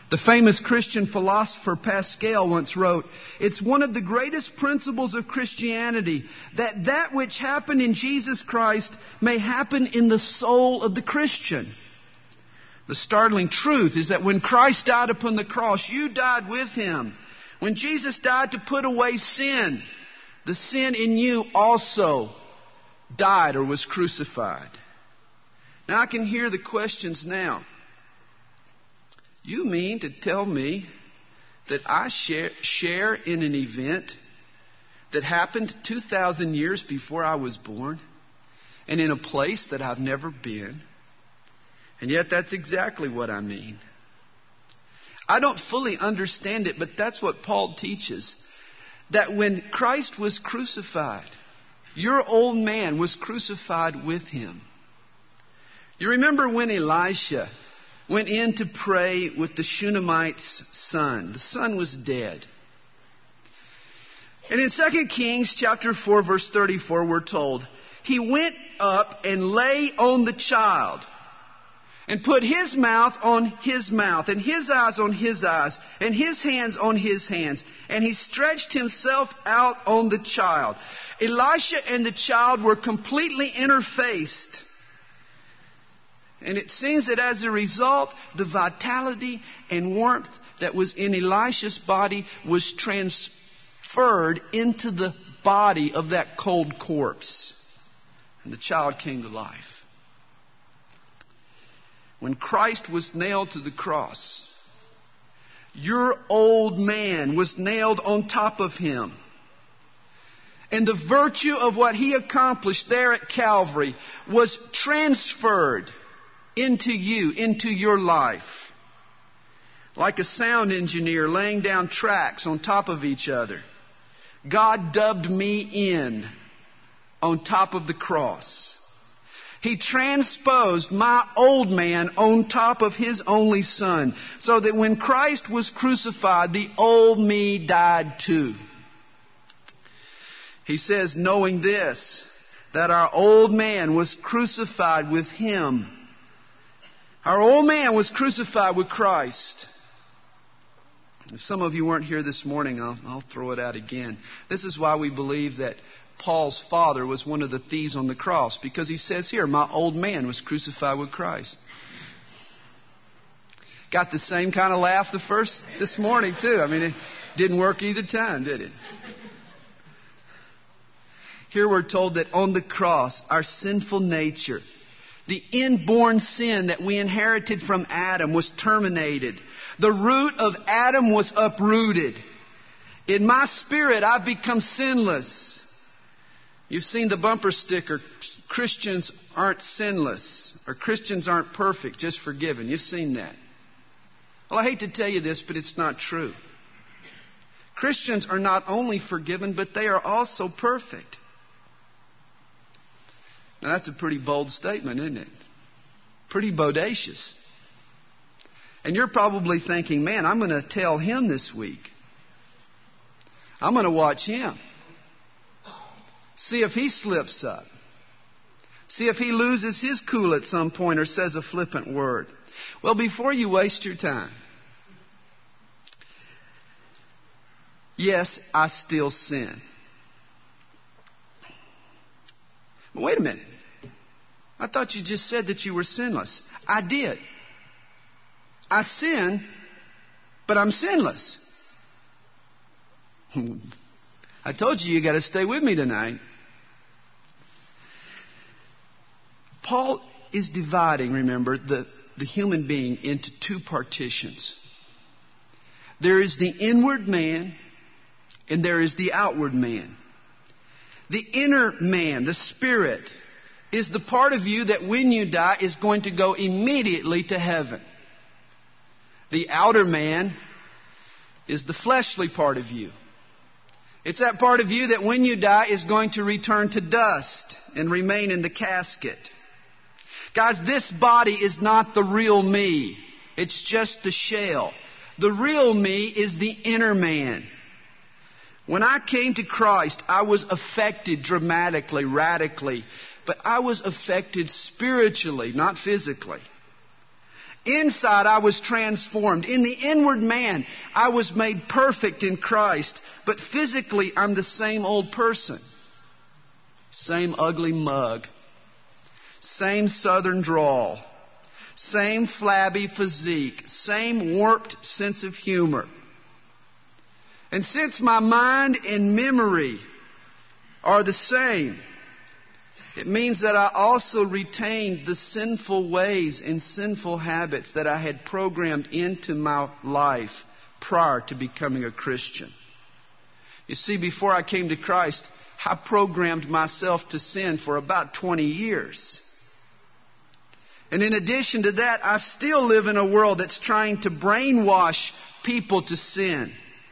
The famous Christian philosopher Pascal once wrote, "It's one of the greatest principles of Christianity that which happened in Jesus Christ may happen in the soul of the Christian." The startling truth is that when Christ died upon the cross, you died with Him. When Jesus died to put away sin, the sin in you also died or was crucified. Now I can hear the questions now. You mean to tell me that I share in an event that happened 2,000 years before I was born and in a place that I've never been? And yet that's exactly what I mean. I don't fully understand it, but that's what Paul teaches. That when Christ was crucified, your old man was crucified with Him. You remember when Elisha went in to pray with the Shunammite's son. The son was dead. And in 2 Kings chapter 4, verse 34, we're told, he went up and lay on the child and put his mouth on his mouth and his eyes on his eyes and his hands on his hands. And he stretched himself out on the child. Elisha and the child were completely interfaced. And it seems that as a result, the vitality and warmth that was in Elisha's body was transferred into the body of that cold corpse. And the child came to life. When Christ was nailed to the cross, your old man was nailed on top of Him. And the virtue of what He accomplished there at Calvary was transferred into you, into your life. Like a sound engineer laying down tracks on top of each other. God dubbed me in on top of the cross. He transposed my old man on top of His only Son, so that when Christ was crucified, the old me died too. He says, knowing this, that our old man was crucified with Him. Our old man was crucified with Christ. If some of you weren't here this morning, I'll throw it out again. This is why we believe that Paul's father was one of the thieves on the cross. Because he says here, my old man was crucified with Christ. Got the same kind of laugh this morning too. I mean, it didn't work either time, did it? Here we're told that on the cross, our sinful nature, the inborn sin that we inherited from Adam, was terminated. The root of Adam was uprooted. In my spirit, I've become sinless. You've seen the bumper sticker, Christians aren't sinless, or Christians aren't perfect, just forgiven. You've seen that. Well, I hate to tell you this, but it's not true. Christians are not only forgiven, but they are also perfect. Now, that's a pretty bold statement, isn't it? Pretty bodacious. And you're probably thinking, man, I'm going to tell him this week. I'm going to watch him. See if he slips up. See if he loses his cool at some point or says a flippant word. Well, before you waste your time, yes, I still sin. But wait a minute. I thought you just said that you were sinless. I did. I sin, but I'm sinless. I told you got to stay with me tonight. Paul is dividing, remember, the human being into two partitions. There is the inward man and there is the outward man. The inner man, the spirit, is the part of you that when you die is going to go immediately to heaven. The outer man is the fleshly part of you. It's that part of you that when you die is going to return to dust and remain in the casket. Guys, this body is not the real me. It's just the shell. The real me is the inner man. When I came to Christ, I was affected dramatically, radically. But I was affected spiritually, not physically. Inside, I was transformed. In the inward man, I was made perfect in Christ. But physically, I'm the same old person. Same ugly mug. Same southern drawl. Same flabby physique. Same warped sense of humor. And since my mind and memory are the same, it means that I also retained the sinful ways and sinful habits that I had programmed into my life prior to becoming a Christian. You see, before I came to Christ, I programmed myself to sin for about 20 years. And in addition to that, I still live in a world that's trying to brainwash people to sin.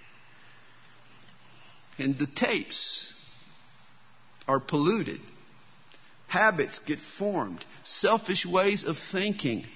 And the tapes are polluted. Habits get formed. Selfish ways of thinking,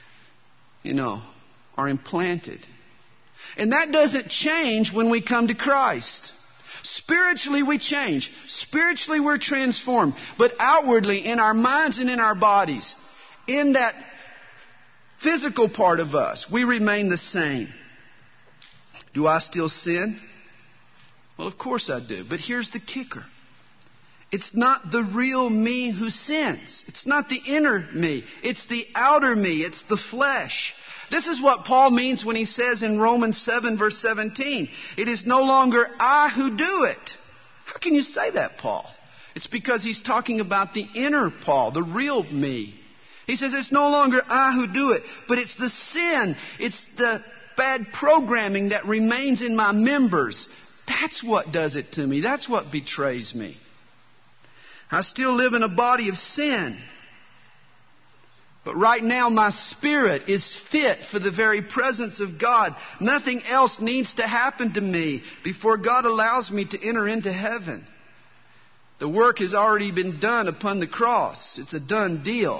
are implanted. And that doesn't change when we come to Christ. Spiritually, we change. Spiritually, we're transformed. But outwardly, in our minds and in our bodies, in that physical part of us, we remain the same. Do I still sin? Well, of course I do. But here's the kicker. It's not the real me who sins. It's not the inner me. It's the outer me. It's the flesh. This is what Paul means when he says in Romans 7 verse 17, it is no longer I who do it. How can you say that, Paul? It's because he's talking about the inner Paul, the real me. He says it's no longer I who do it, but it's the sin. It's the bad programming that remains in my members. That's what does it to me. That's what betrays me. I still live in a body of sin. But right now my spirit is fit for the very presence of God. Nothing else needs to happen to me before God allows me to enter into heaven. The work has already been done upon the cross. It's a done deal.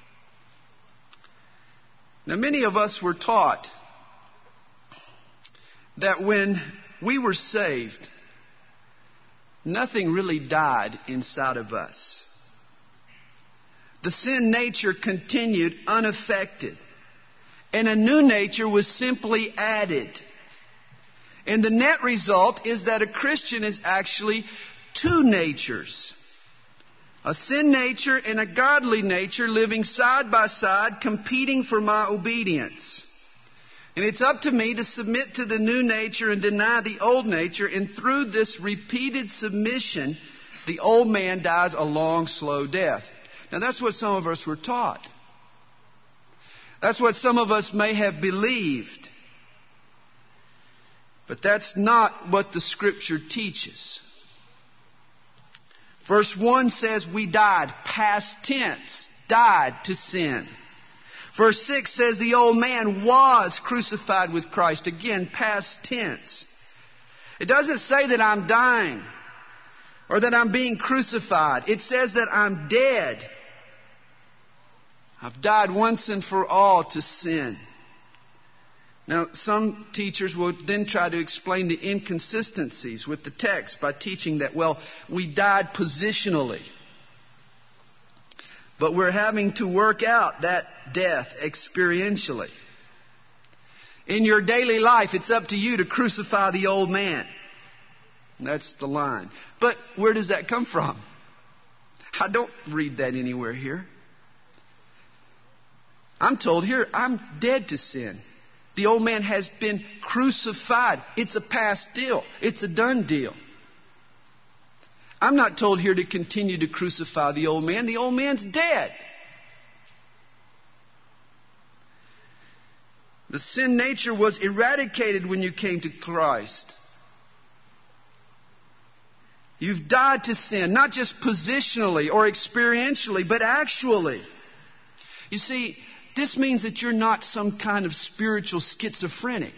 Now, many of us were taught that when we were saved, nothing really died inside of us. The sin nature continued unaffected, and a new nature was simply added. And the net result is that a Christian is actually two natures. A sin nature and a godly nature living side by side, competing for my obedience. And it's up to me to submit to the new nature and deny the old nature. And through this repeated submission, the old man dies a long, slow death. Now that's what some of us were taught. That's what some of us may have believed. But that's not what the Scripture teaches. Verse 1 says we died, past tense, died to sin. Verse 6 says the old man was crucified with Christ. Again, past tense. It doesn't say that I'm dying or that I'm being crucified. It says that I'm dead. I've died once and for all to sin. Now, some teachers will then try to explain the inconsistencies with the text by teaching that, we died positionally. But we're having to work out that death experientially. In your daily life, it's up to you to crucify the old man. That's the line. But where does that come from? I don't read that anywhere here. I'm told here, I'm dead to sin. The old man has been crucified. It's a past deal. It's a done deal. I'm not told here to continue to crucify the old man. The old man's dead. The sin nature was eradicated when you came to Christ. You've died to sin, not just positionally or experientially, but actually. You see, this means that you're not some kind of spiritual schizophrenic.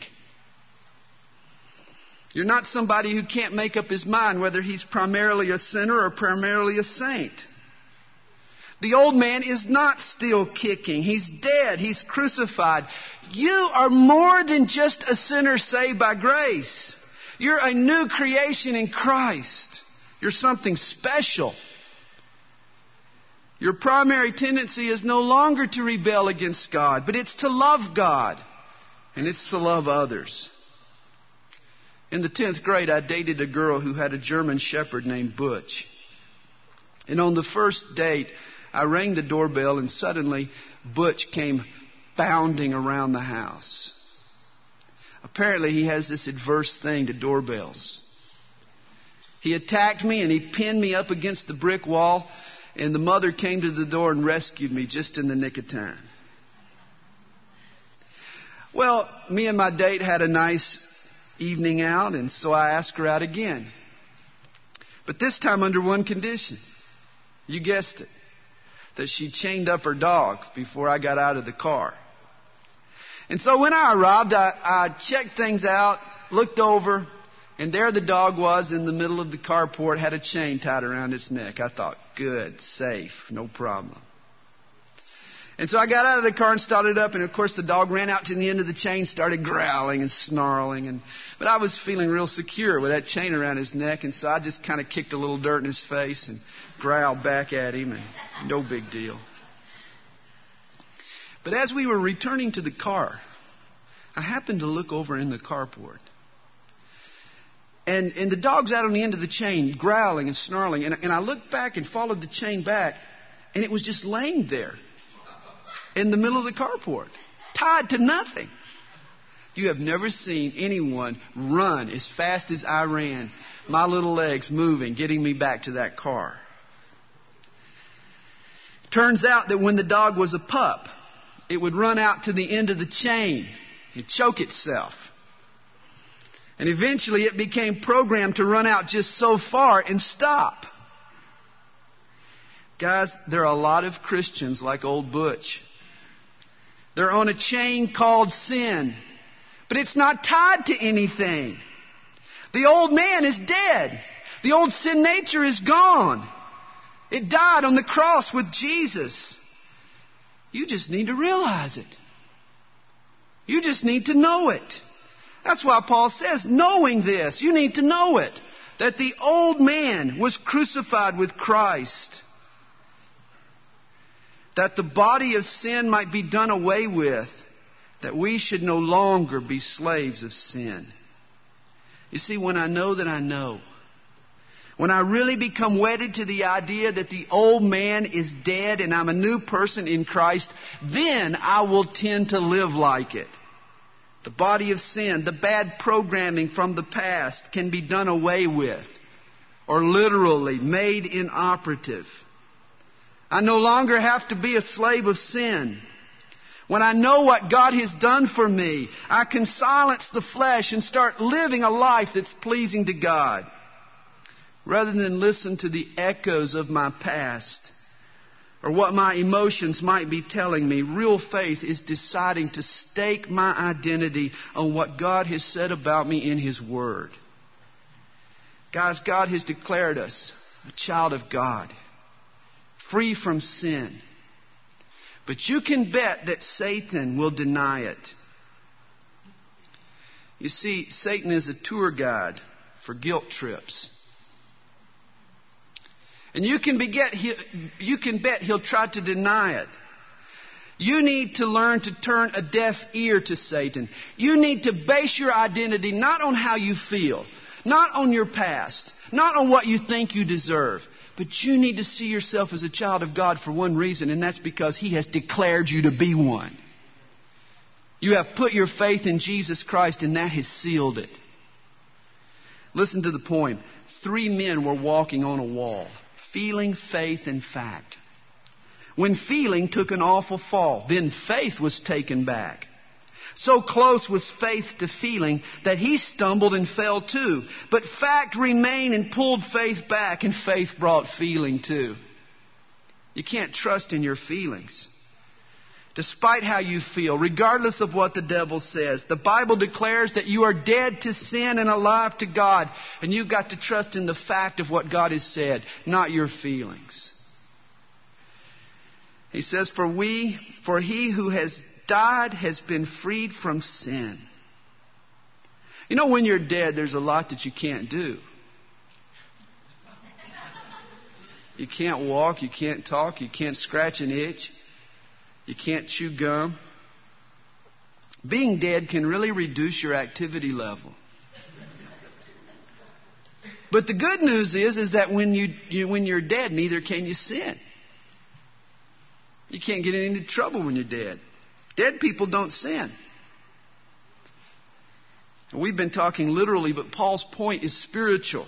You're not somebody who can't make up his mind whether he's primarily a sinner or primarily a saint. The old man is not still kicking. He's dead. He's crucified. You are more than just a sinner saved by grace. You're a new creation in Christ. You're something special. Your primary tendency is no longer to rebel against God, but it's to love God, and it's to love others. In the 10th grade, I dated a girl who had a German shepherd named Butch. And on the first date, I rang the doorbell, and suddenly Butch came bounding around the house. Apparently, he has this adverse thing to doorbells. He attacked me, and he pinned me up against the brick wall, and the mother came to the door and rescued me just in the nick of time. Well, me and my date had a nice evening out, and so I asked her out again. But this time under one condition. You guessed it. That she chained up her dog before I got out of the car. And so when I arrived, I checked things out, looked over, and there the dog was in the middle of the carport, had a chain tied around its neck. I thought, good, safe, no problem. And so I got out of the car and started up, and of course the dog ran out to the end of the chain, started growling and snarling. But I was feeling real secure with that chain around his neck, and so I just kind of kicked a little dirt in his face and growled back at him, and no big deal. But as we were returning to the car, I happened to look over in the carport. And the dog's out on the end of the chain, growling and snarling. And I looked back and followed the chain back, and it was just laying there in the middle of the carport, tied to nothing. You have never seen anyone run as fast as I ran, my little legs moving, getting me back to that car. Turns out that when the dog was a pup, it would run out to the end of the chain and choke itself. And eventually it became programmed to run out just so far and stop. Guys, there are a lot of Christians like old Butch. They're on a chain called sin, but it's not tied to anything. The old man is dead. The old sin nature is gone. It died on the cross with Jesus. You just need to realize it. You just need to know it. That's why Paul says, knowing this, you need to know it, that the old man was crucified with Christ, that the body of sin might be done away with, that we should no longer be slaves of sin. You see, when I know that I know, when I really become wedded to the idea that the old man is dead and I'm a new person in Christ, then I will tend to live like it. The body of sin, the bad programming from the past can be done away with, or literally made inoperative. I no longer have to be a slave of sin. When I know what God has done for me, I can silence the flesh and start living a life that's pleasing to God, rather than listen to the echoes of my past or what my emotions might be telling me. Real faith is deciding to stake my identity on what God has said about me in His Word. Guys, God has declared us a child of God, free from sin. But you can bet that Satan will deny it. You see, Satan is a tour guide for guilt trips. And you can bet he'll try to deny it. You need to learn to turn a deaf ear to Satan. You need to base your identity not on how you feel, not on your past, not on what you think you deserve. But you need to see yourself as a child of God for one reason, and that's because He has declared you to be one. You have put your faith in Jesus Christ, and that has sealed it. Listen to the poem. 3 men were walking on a wall, feeling, faith, and fact. When feeling took an awful fall, then faith was taken back. So close was faith to feeling that he stumbled and fell too. But fact remained and pulled faith back, and faith brought feeling too. You can't trust in your feelings. Despite how you feel, regardless of what the devil says, the Bible declares that you are dead to sin and alive to God. And you've got to trust in the fact of what God has said, not your feelings. He says, for he who has died has been freed from sin. You know, when you're dead, there's a lot that you can't do. You can't walk. You can't talk. You can't scratch an itch. You can't chew gum. Being dead can really reduce your activity level. But the good news is that when you're dead, neither can you sin. You can't get into trouble when you're dead. Dead people don't sin. We've been talking literally, but Paul's point is spiritual.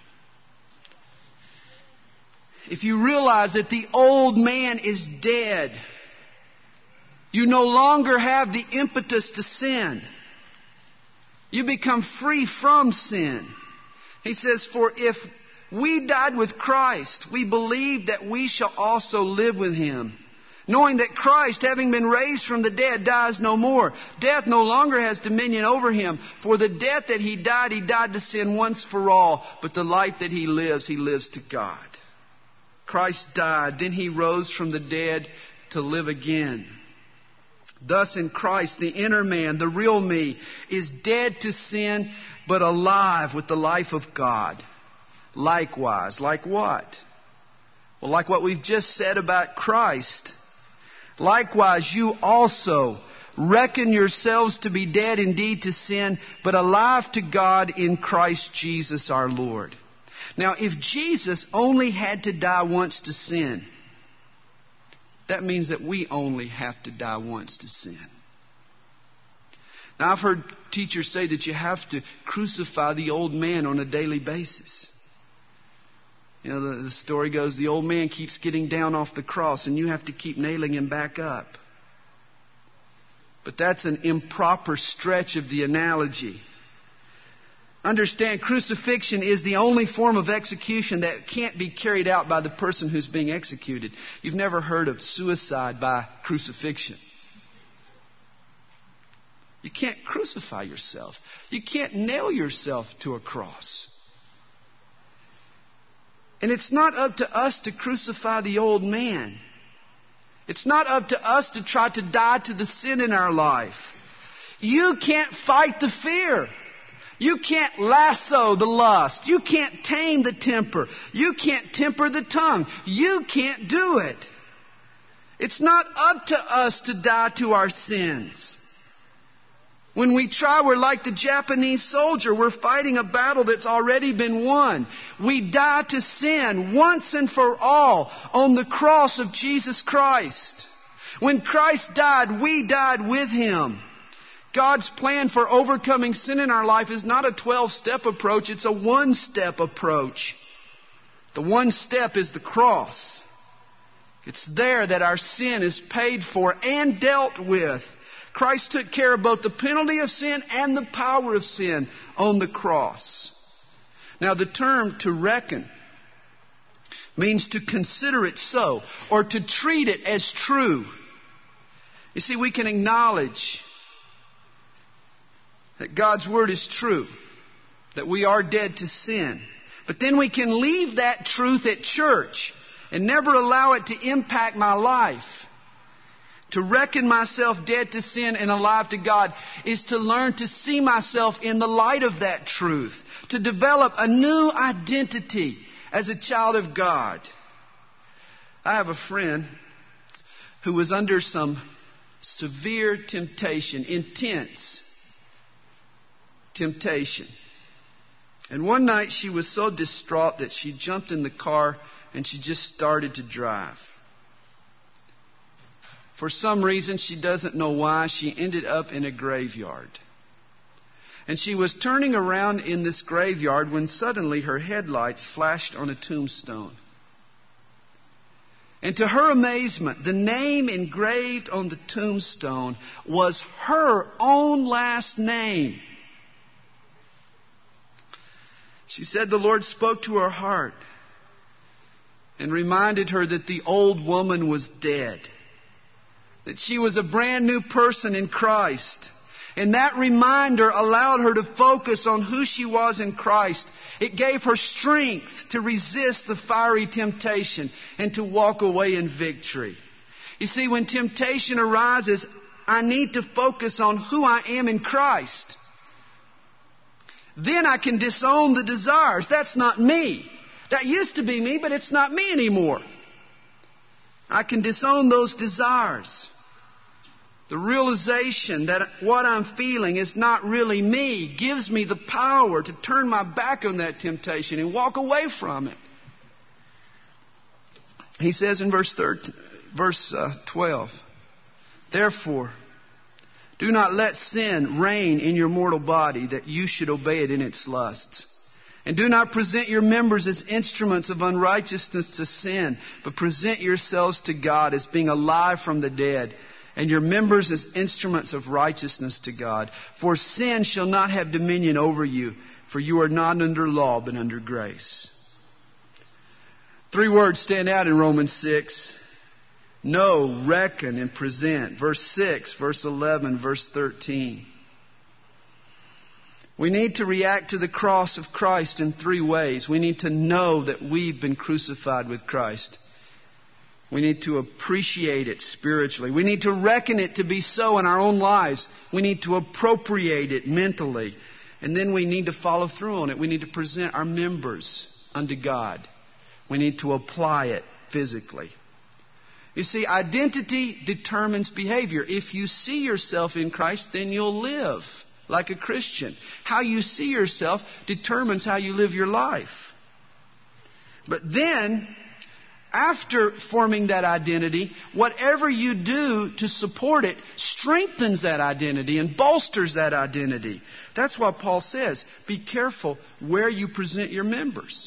If you realize that the old man is dead, you no longer have the impetus to sin. You become free from sin. He says, for if we died with Christ, we believe that we shall also live with Him. Knowing that Christ, having been raised from the dead, dies no more. Death no longer has dominion over Him. For the death that He died to sin once for all. But the life that He lives to God. Christ died, then He rose from the dead to live again. Thus in Christ, the inner man, the real me, is dead to sin, but alive with the life of God. Likewise, like what? Well, like what we've just said about Christ. Likewise, you also reckon yourselves to be dead indeed to sin, but alive to God in Christ Jesus our Lord. Now, if Jesus only had to die once to sin, that means that we only have to die once to sin. Now, I've heard teachers say that you have to crucify the old man on a daily basis. You know, the story goes, the old man keeps getting down off the cross and you have to keep nailing him back up. But that's an improper stretch of the analogy. Understand, crucifixion is the only form of execution that can't be carried out by the person who's being executed. You've never heard of suicide by crucifixion. You can't crucify yourself. You can't nail yourself to a cross. And it's not up to us to crucify the old man. It's not up to us to try to die to the sin in our life. You can't fight the fear. You can't lasso the lust. You can't tame the temper. You can't temper the tongue. You can't do it. It's not up to us to die to our sins. When we try, we're like the Japanese soldier. We're fighting a battle that's already been won. We die to sin once and for all on the cross of Jesus Christ. When Christ died, we died with Him. God's plan for overcoming sin in our life is not a 12-step approach. It's a one-step approach. The one step is the cross. It's there that our sin is paid for and dealt with. Christ took care of both the penalty of sin and the power of sin on the cross. Now, the term to reckon means to consider it so, or to treat it as true. You see, we can acknowledge that God's Word is true, that we are dead to sin. But then we can leave that truth at church and never allow it to impact my life. To reckon myself dead to sin and alive to God is to learn to see myself in the light of that truth. To develop a new identity as a child of God. I have a friend who was under some severe temptation, intense temptation. And one night she was so distraught that she jumped in the car and she just started to drive. For some reason, she doesn't know why, she ended up in a graveyard. And she was turning around in this graveyard when suddenly her headlights flashed on a tombstone. And to her amazement, the name engraved on the tombstone was her own last name. She said the Lord spoke to her heart and reminded her that the old woman was dead. That she was a brand new person in Christ. And that reminder allowed her to focus on who she was in Christ. It gave her strength to resist the fiery temptation and to walk away in victory. You see, when temptation arises, I need to focus on who I am in Christ. Then I can disown the desires. That's not me. That used to be me, but it's not me anymore. I can disown those desires. The realization that what I'm feeling is not really me gives me the power to turn my back on that temptation and walk away from it. He says in verse 12, therefore, do not let sin reign in your mortal body, that you should obey it in its lusts. And do not present your members as instruments of unrighteousness to sin, but present yourselves to God as being alive from the dead, and your members as instruments of righteousness to God. For sin shall not have dominion over you, for you are not under law, but under grace. 3 words stand out in Romans 6. Know, reckon, and present. Verse 6, verse 11, verse 13. We need to react to the cross of Christ in 3 ways. We need to know that we've been crucified with Christ. We need to appreciate it spiritually. We need to reckon it to be so in our own lives. We need to appropriate it mentally. And then we need to follow through on it. We need to present our members unto God. We need to apply it physically. You see, identity determines behavior. If you see yourself in Christ, then you'll live like a Christian. How you see yourself determines how you live your life. But then, after forming that identity, whatever you do to support it strengthens that identity and bolsters that identity. That's why Paul says, be careful where you present your members.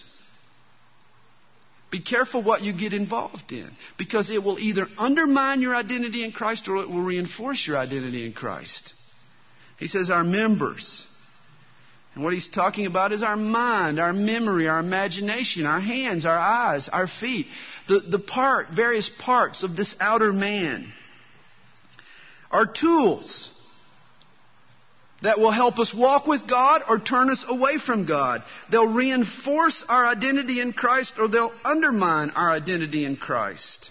Be careful what you get involved in, because it will either undermine your identity in Christ or it will reinforce your identity in Christ. He says our members. And what he's talking about is our mind, our memory, our imagination, our hands, our eyes, our feet. Various parts of this outer man are tools that will help us walk with God or turn us away from God. They'll reinforce our identity in Christ or they'll undermine our identity in Christ.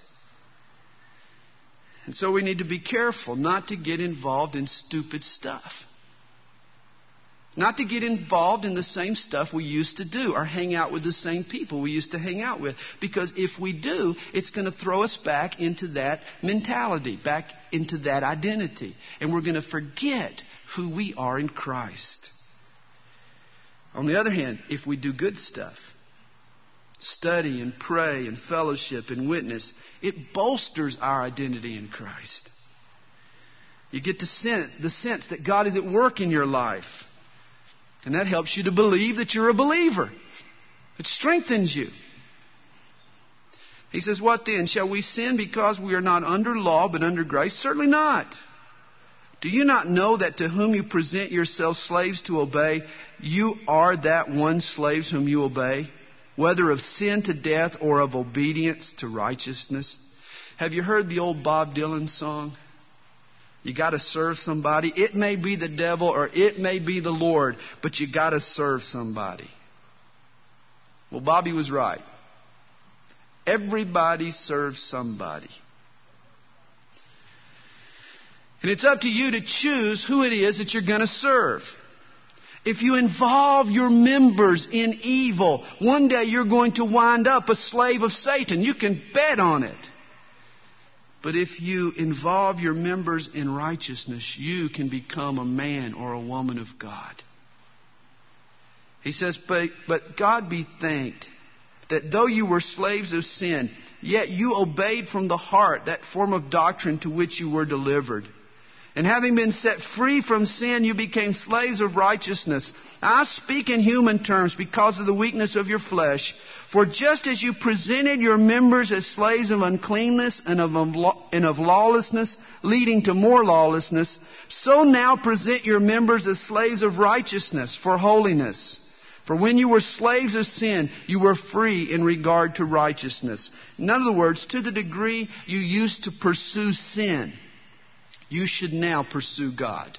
And so we need to be careful not to get involved in stupid stuff. Not to get involved in the same stuff we used to do or hang out with the same people we used to hang out with. Because if we do, it's going to throw us back into that mentality, back into that identity. And we're going to forget who we are in Christ. On the other hand, if we do good stuff, study and pray and fellowship and witness, it bolsters our identity in Christ. You get the sense that God is at work in your life. And that helps you to believe that you're a believer. It strengthens you. He says, what then? Shall we sin because we are not under law but under grace? Certainly not. Do you not know that to whom you present yourselves slaves to obey, you are that one slaves whom you obey, whether of sin to death or of obedience to righteousness? Have you heard the old Bob Dylan song? You got to serve somebody. It may be the devil or it may be the Lord, but you got to serve somebody. Well, Bobby was right. Everybody serves somebody. And it's up to you to choose who it is that you're going to serve. If you involve your members in evil, one day you're going to wind up a slave of Satan. You can bet on it. But if you involve your members in righteousness, you can become a man or a woman of God. He says, but God be thanked that though you were slaves of sin, yet you obeyed from the heart that form of doctrine to which you were delivered. And having been set free from sin, you became slaves of righteousness. I speak in human terms because of the weakness of your flesh. For just as you presented your members as slaves of uncleanness and of lawlessness, leading to more lawlessness, so now present your members as slaves of righteousness for holiness. For when you were slaves of sin, you were free in regard to righteousness. In other words, to the degree you used to pursue sin, you should now pursue God.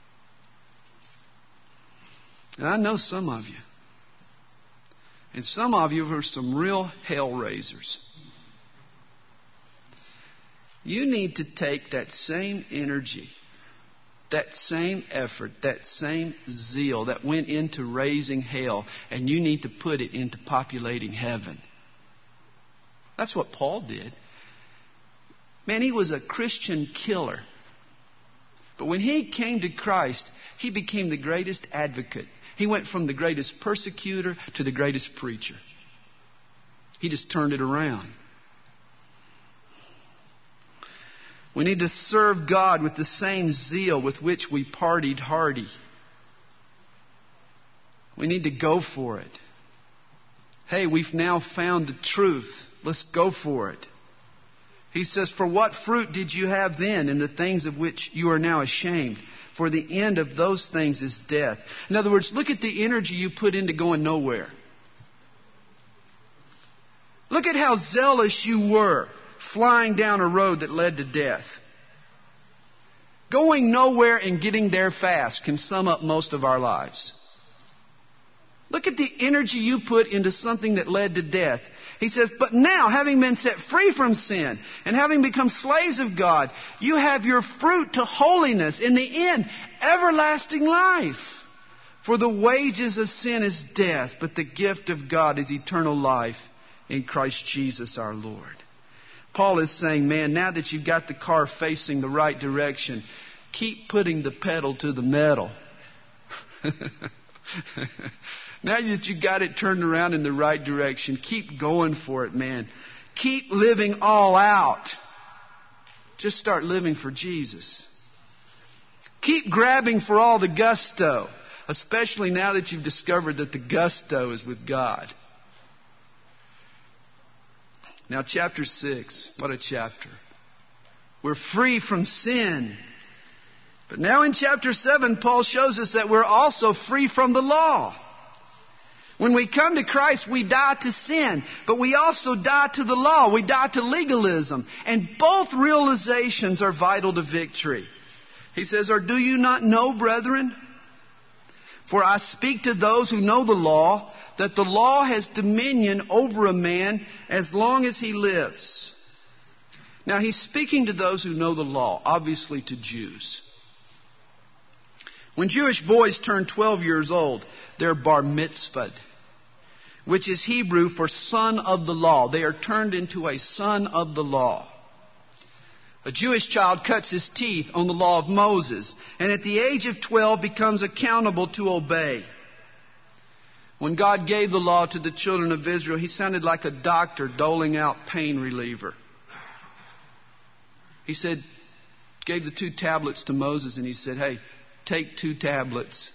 And I know some of you. And some of you are some real hell raisers. You need to take that same energy that same effort, that same zeal that went into raising hell, and you need to put it into populating heaven. That's what Paul did. Man, he was a Christian killer. But when he came to Christ, he became the greatest advocate. He went from the greatest persecutor to the greatest preacher. He just turned it around. We need to serve God with the same zeal with which we partied hardy. We need to go for it. Hey, we've now found the truth. Let's go for it. He says, for what fruit did you have then in the things of which you are now ashamed? For the end of those things is death. In other words, look at the energy you put into going nowhere. Look at how zealous you were flying down a road that led to death. Going nowhere and getting there fast can sum up most of our lives. Look at the energy you put into something that led to death. He says, but now, having been set free from sin and having become slaves of God, you have your fruit to holiness. In the end, everlasting life. For the wages of sin is death, but the gift of God is eternal life in Christ Jesus our Lord. Paul is saying, man, now that you've got the car facing the right direction, keep putting the pedal to the metal. Now that you got it turned around in the right direction, keep going for it, man. Keep living all out. Just start living for Jesus. Keep grabbing for all the gusto, especially now that you've discovered that the gusto is with God. Now, chapter 6, what a chapter. We're free from sin. But now in chapter 7, Paul shows us that we're also free from the law. When we come to Christ, we die to sin, but we also die to the law. We die to legalism. And both realizations are vital to victory. He says, or do you not know, brethren? For I speak to those who know the law, that the law has dominion over a man as long as he lives. Now he's speaking to those who know the law, obviously to Jews. When Jewish boys turn 12 years old, they're bar mitzvahed, which is Hebrew for son of the law. They are turned into a son of the law. A Jewish child cuts his teeth on the law of Moses, and at the age of 12 becomes accountable to obey. When God gave the law to the children of Israel, He sounded like a doctor doling out pain reliever. He said, gave the 2 tablets to Moses, and He said, hey, take 2 tablets.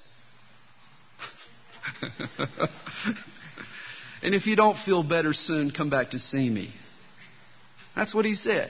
And if you don't feel better soon, come back to see me. That's what He said.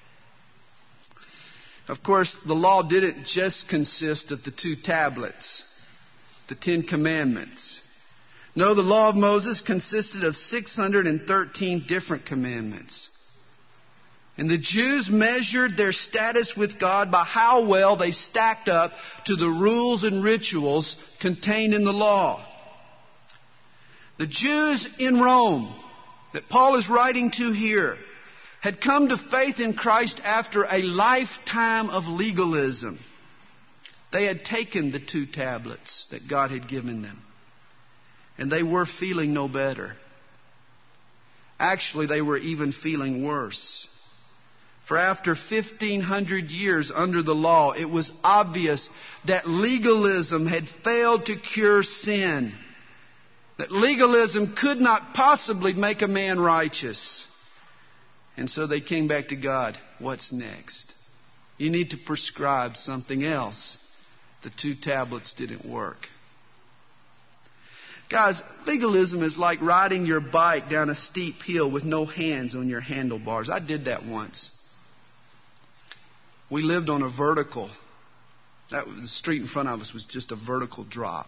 Of course, the law didn't just consist of the 2 tablets, the 10 commandments. No, the law of Moses consisted of 613 different commandments. And the Jews measured their status with God by how well they stacked up to the rules and rituals contained in the law. The Jews in Rome that Paul is writing to here had come to faith in Christ after a lifetime of legalism. They had taken the 2 tablets that God had given them, and they were feeling no better. Actually, they were even feeling worse. For after 1,500 years under the law, it was obvious that legalism had failed to cure sin. That legalism could not possibly make a man righteous. And so they came back to God. What's next? You need to prescribe something else. The 2 tablets didn't work. Guys, legalism is like riding your bike down a steep hill with no hands on your handlebars. I did that once. We lived on a vertical. The street in front of us was just a vertical drop.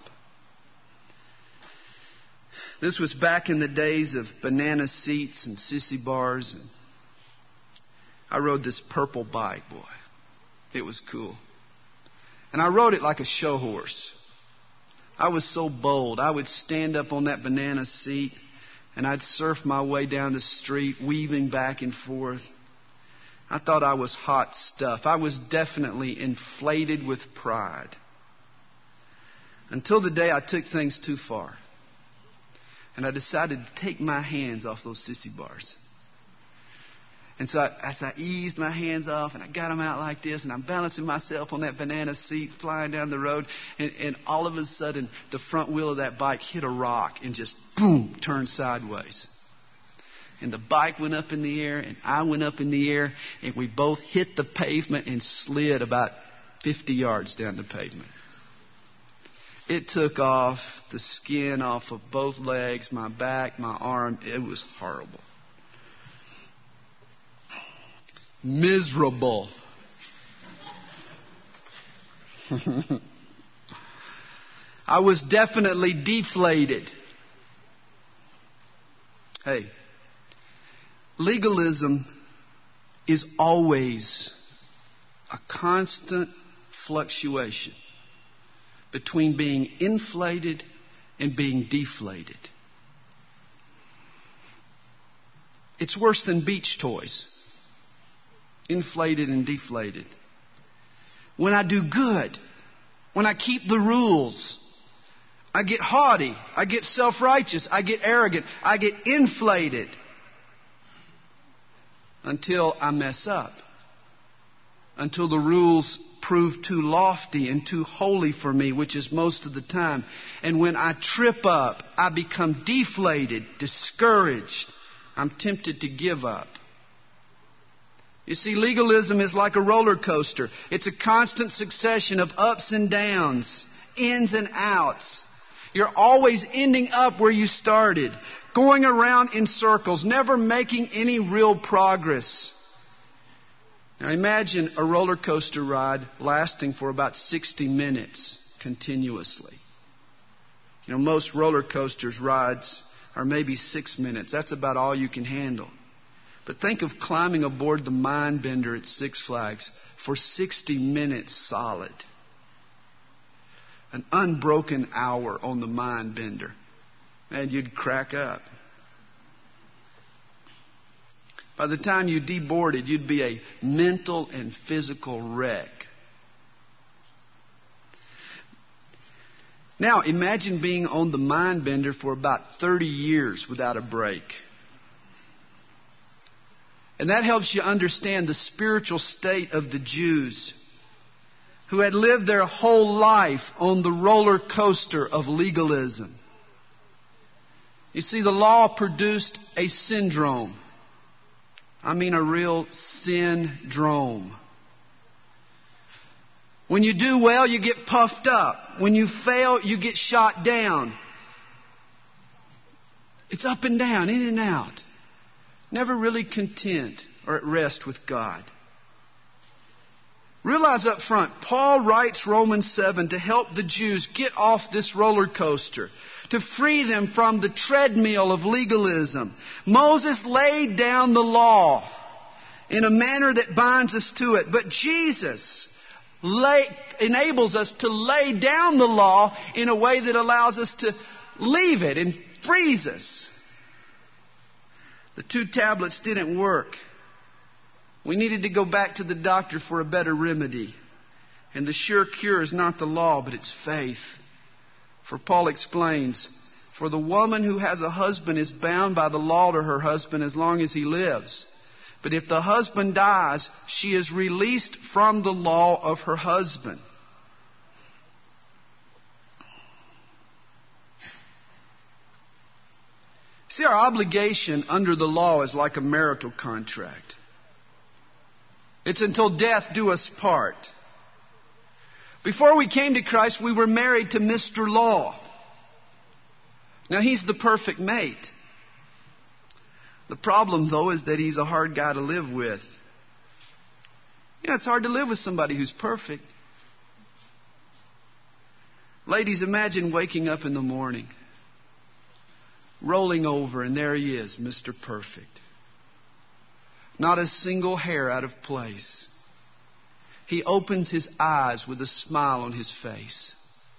This was back in the days of banana seats and sissy bars. And I rode this purple bike, boy. It was cool. And I rode it like a show horse. I was so bold. I would stand up on that banana seat and I'd surf my way down the street, weaving back and forth. I thought I was hot stuff. I was definitely inflated with pride. Until the day I took things too far. And I decided to take my hands off those sissy bars. And so as I eased my hands off and I got them out like this and I'm balancing myself on that banana seat flying down the road, and all of a sudden the front wheel of that bike hit a rock and just boom, turned sideways. And the bike went up in the air and I went up in the air and we both hit the pavement and slid about 50 yards down the pavement. It took off the skin off of both legs, my back, my arm. It was horrible. Miserable. I was definitely deflated. Hey, legalism is always a constant fluctuation between being inflated and being deflated. It's worse than beach toys. Inflated and deflated. When I do good, when I keep the rules, I get haughty, I get self-righteous, I get arrogant, I get inflated until I mess up. Until the rules prove too lofty and too holy for me, which is most of the time. And when I trip up, I become deflated, discouraged. I'm tempted to give up. You see, legalism is like a roller coaster. It's a constant succession of ups and downs, ins and outs. You're always ending up where you started, going around in circles, never making any real progress. Now imagine a roller coaster ride lasting for about 60 minutes continuously. You know, most roller coasters rides are maybe 6 minutes. That's about all you can handle. But think of climbing aboard the Mindbender at Six Flags for 60 minutes solid. An unbroken hour on the Mindbender. Man, you'd crack up. By the time you deboarded, you'd be a mental and physical wreck. Now, imagine being on the Mindbender for about 30 years without a break. And that helps you understand the spiritual state of the Jews who had lived their whole life on the roller coaster of legalism. You see, the law produced a syndrome. I mean a real syndrome. When you do well, you get puffed up. When you fail, you get shot down. It's up and down, in and out. Never really content or at rest with God. Realize up front, Paul writes Romans 7 to help the Jews get off this roller coaster, to free them from the treadmill of legalism. Moses laid down the law in a manner that binds us to it, but Jesus enables us to lay down the law in a way that allows us to leave it and frees us. The 2 tablets didn't work. We needed to go back to the doctor for a better remedy. And the sure cure is not the law, but it's faith. For Paul explains, for the woman who has a husband is bound by the law to her husband as long as he lives. But if the husband dies, she is released from the law of her husband. See, our obligation under the law is like a marital contract. It's until death do us part. Before we came to Christ, we were married to Mr. Law. Now, he's the perfect mate. The problem, though, is that he's a hard guy to live with. Yeah, it's hard to live with somebody who's perfect. Ladies, imagine waking up in the morning, rolling over, and there he is, Mr. Perfect. Not a single hair out of place. He opens his eyes with a smile on his face.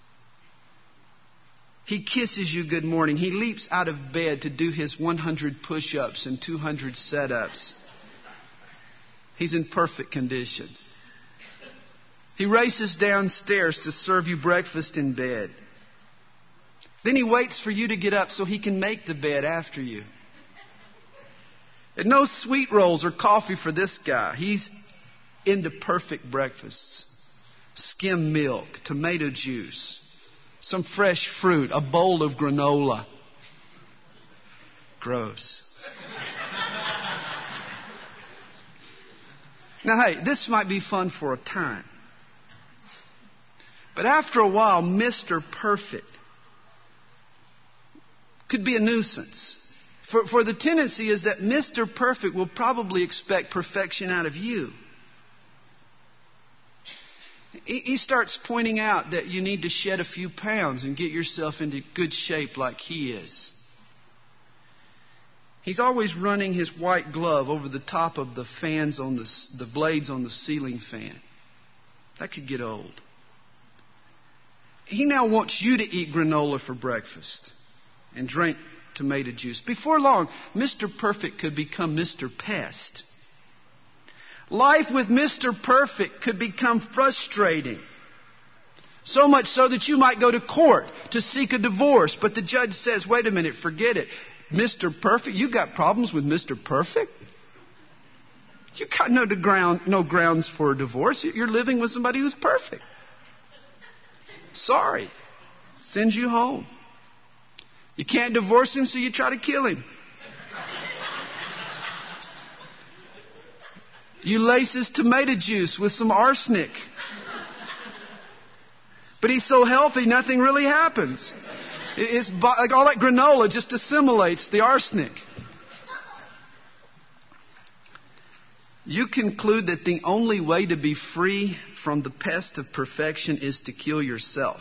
He kisses you good morning. He leaps out of bed to do his 100 push-ups and 200 set-ups. He's in perfect condition. He races downstairs to serve you breakfast in bed. Then he waits for you to get up so he can make the bed after you. And no sweet rolls or coffee for this guy. He's into perfect breakfasts. Skim milk, tomato juice, some fresh fruit, a bowl of granola. Gross. Now, hey, this might be fun for a time. But after a while, Mr. Perfect could be a nuisance. For the tendency is that Mr. Perfect will probably expect perfection out of you. He starts pointing out that you need to shed a few pounds and get yourself into good shape like he is. He's always running his white glove over the top of the fans on the blades on the ceiling fan. That could get old. He now wants you to eat granola for breakfast and drink tomato juice. Before long, Mr. Perfect could become Mr. Pest. Life with Mr. Perfect could become frustrating. So much so that you might go to court to seek a divorce. But the judge says, wait a minute, forget it. Mr. Perfect, you got problems with Mr. Perfect? You got no grounds for a divorce. You're living with somebody who's perfect. Sorry. Sends you home. You can't divorce him, so you try to kill him. You lace his tomato juice with some arsenic. But he's so healthy, nothing really happens. It's like all that granola just assimilates the arsenic. You conclude that the only way to be free from the pest of perfection is to kill yourself.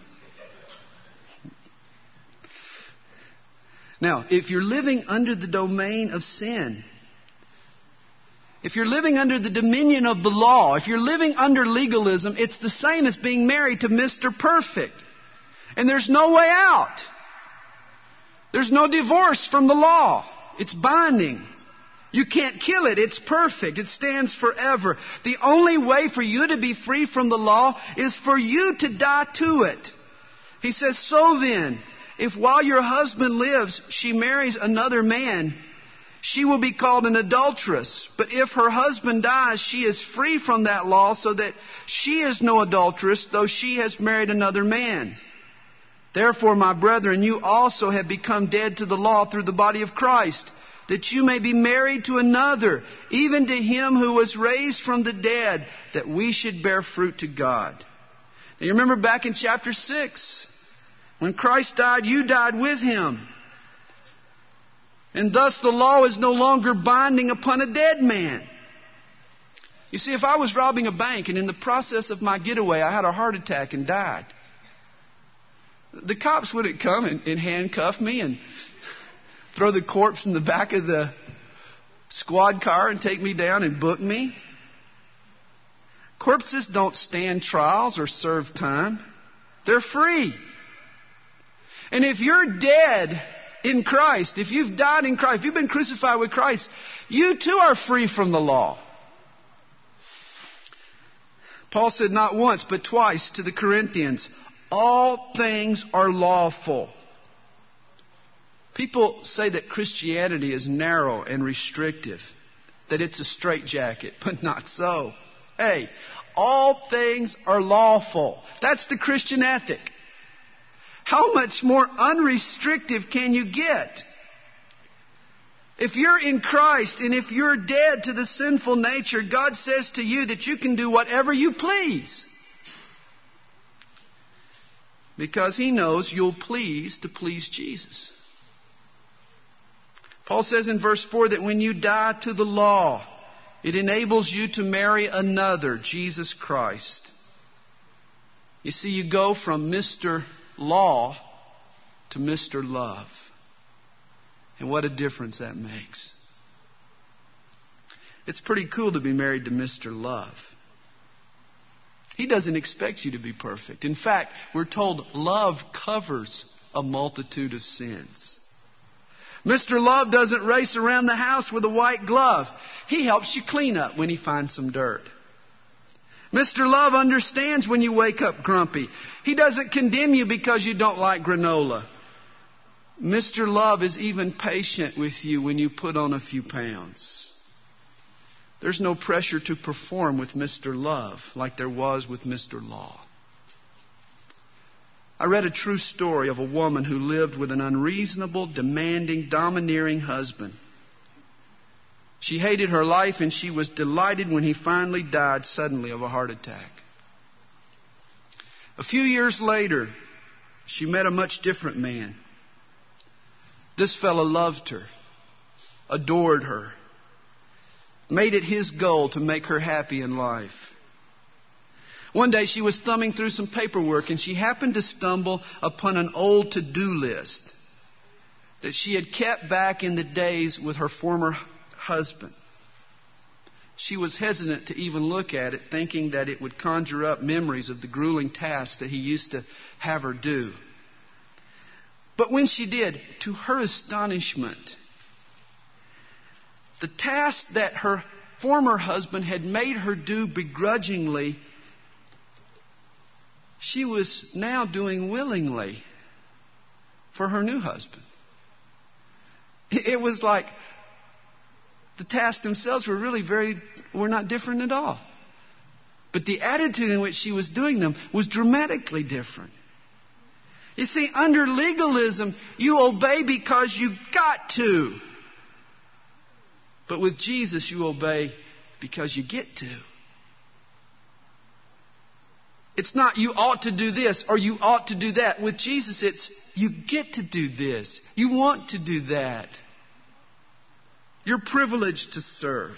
Now, if you're living under the domain of sin, if you're living under the dominion of the law, if you're living under legalism, it's the same as being married to Mr. Perfect. And there's no way out. There's no divorce from the law. It's binding. You can't kill it. It's perfect. It stands forever. The only way for you to be free from the law is for you to die to it. He says, so then, if while your husband lives, she marries another man, she will be called an adulteress. But if her husband dies, she is free from that law, so that she is no adulteress, though she has married another man. Therefore, my brethren, you also have become dead to the law through the body of Christ, that you may be married to another, even to him who was raised from the dead, that we should bear fruit to God. Now, you remember back in chapter 6, when Christ died, you died with him. And thus the law is no longer binding upon a dead man. You see, if I was robbing a bank and in the process of my getaway I had a heart attack and died, the cops wouldn't come and handcuff me and throw the corpse in the back of the squad car and take me down and book me. Corpses don't stand trials or serve time. They're free. And if you're dead in Christ, if you've died in Christ, if you've been crucified with Christ, you too are free from the law. Paul said not once but twice to the Corinthians, all things are lawful. People say that Christianity is narrow and restrictive, that it's a straitjacket, but not so. Hey, all things are lawful. That's the Christian ethic. How much more unrestrictive can you get? If you're in Christ and if you're dead to the sinful nature, God says to you that you can do whatever you please. Because He knows you'll please to please Jesus. Paul says in verse 4 that when you die to the law, it enables you to marry another, Jesus Christ. You see, you go from Mr. Law to Mr. Love. And what a difference that makes. It's pretty cool to be married to Mr. Love. He doesn't expect you to be perfect. In fact, we're told love covers a multitude of sins. Mr. Love doesn't race around the house with a white glove. He helps you clean up when he finds some dirt. Mr. Love understands when you wake up grumpy. He doesn't condemn you because you don't like granola. Mr. Love is even patient with you when you put on a few pounds. There's no pressure to perform with Mr. Love like there was with Mr. Law. I read a true story of a woman who lived with an unreasonable, demanding, domineering husband. She hated her life, and she was delighted when he finally died suddenly of a heart attack. A few years later, she met a much different man. This fellow loved her, adored her, made it his goal to make her happy in life. One day she was thumbing through some paperwork, and she happened to stumble upon an old to-do list that she had kept back in the days with her former husband. She was hesitant to even look at it, thinking that it would conjure up memories of the grueling tasks that he used to have her do. But when she did, to her astonishment, the task that her former husband had made her do begrudgingly, she was now doing willingly for her new husband. It was like the tasks themselves were not different at all. But the attitude in which she was doing them was dramatically different. You see, under legalism, you obey because you got to. But with Jesus, you obey because you get to. It's not you ought to do this or you ought to do that. With Jesus, it's you get to do this. You want to do that. You're privileged to serve.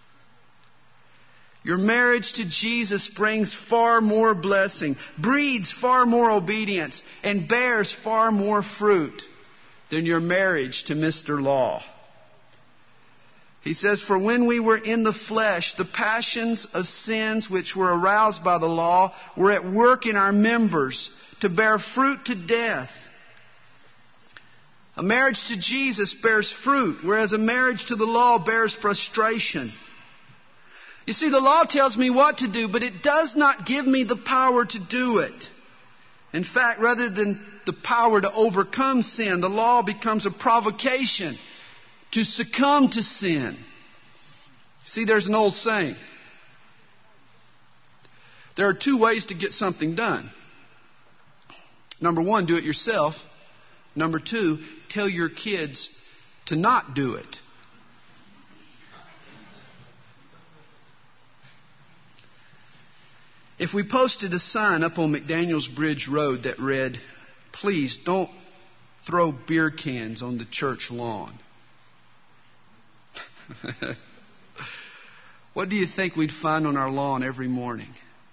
Your marriage to Jesus brings far more blessing, breeds far more obedience, and bears far more fruit than your marriage to Mr. Law. He says, for when we were in the flesh, the passions of sins which were aroused by the law were at work in our members to bear fruit to death. A marriage to Jesus bears fruit, whereas a marriage to the law bears frustration. You see, the law tells me what to do, but it does not give me the power to do it. In fact, rather than the power to overcome sin, the law becomes a provocation to succumb to sin. See, there's an old saying. There are two ways to get something done. Number one, do it yourself. Number two, tell your kids to not do it. If we posted a sign up on McDaniels Bridge Road that read, please don't throw beer cans on the church lawn, what do you think we'd find on our lawn every morning?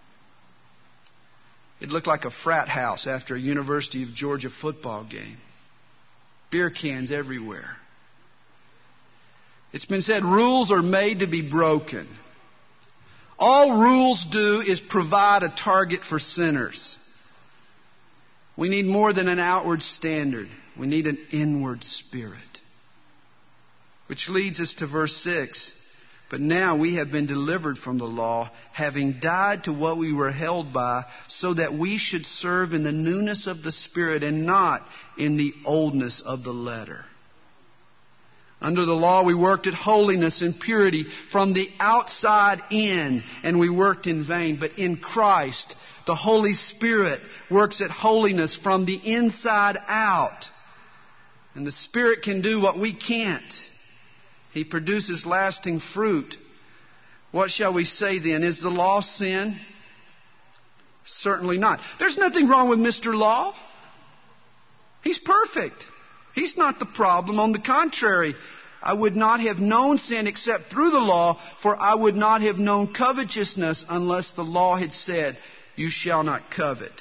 It'd look like a frat house after a University of Georgia football game. Beer cans everywhere. It's been said rules are made to be broken. All rules do is provide a target for sinners. We need more than an outward standard. We need an inward spirit. Which leads us to verse 6. But now we have been delivered from the law, having died to what we were held by, so that we should serve in the newness of the Spirit and not in the oldness of the letter. Under the law, we worked at holiness and purity from the outside in, and we worked in vain. But in Christ, the Holy Spirit works at holiness from the inside out. And the Spirit can do what we can't. He produces lasting fruit. What shall we say then? Is the law sin? Certainly not. There's nothing wrong with Mr. Law. He's perfect. He's not the problem. On the contrary, I would not have known sin except through the law, for I would not have known covetousness unless the law had said, you shall not covet.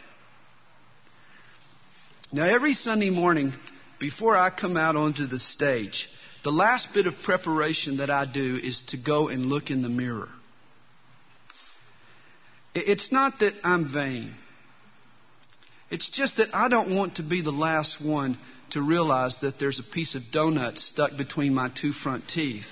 Now, every Sunday morning, before I come out onto the stage, the last bit of preparation that I do is to go and look in the mirror. It's not that I'm vain. It's just that I don't want to be the last one to realize that there's a piece of donut stuck between my two front teeth.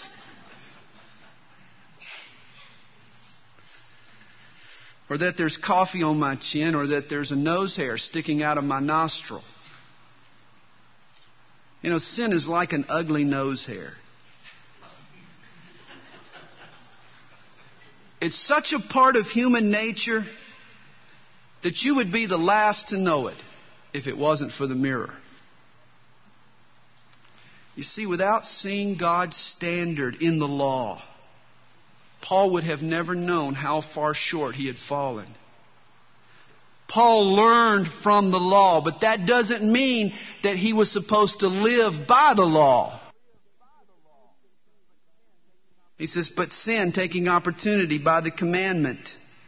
Or that there's coffee on my chin, or that there's a nose hair sticking out of my nostril. You know, sin is like an ugly nose hair. It's such a part of human nature that you would be the last to know it if it wasn't for the mirror. You see, without seeing God's standard in the law, Paul would have never known how far short he had fallen. Paul learned from the law, but that doesn't mean that he was supposed to live by the law. He says, but sin, taking opportunity by the commandment,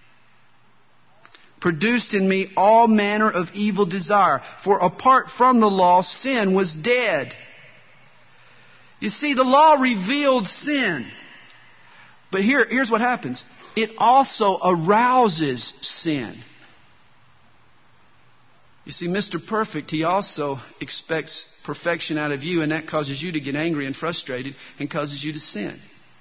produced in me all manner of evil desire. For apart from the law, sin was dead. You see, the law revealed sin. But here's what happens. It also arouses sin. You see, Mr. Perfect, he also expects perfection out of you, and that causes you to get angry and frustrated and causes you to sin.